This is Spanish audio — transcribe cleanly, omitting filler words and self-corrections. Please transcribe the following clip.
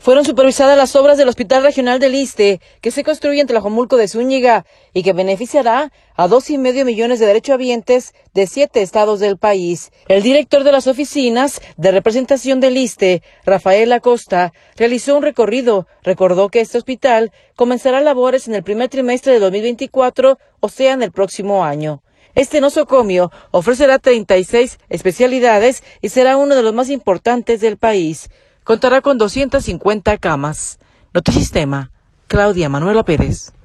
Fueron supervisadas las obras del Hospital Regional del Iste, que se construye en Tlajomulco de Zúñiga y que beneficiará a 2,5 millones de derechohabientes de 7 estados del país. El director de las oficinas de representación del Iste, Rafael Acosta, realizó un recorrido. Recordó que este hospital comenzará labores en el primer trimestre de 2024, o sea, en el próximo año. Este nosocomio ofrecerá 36 especialidades y será uno de los más importantes del país. Contará con 250 camas. Notisistema, Claudia Manuela Pérez.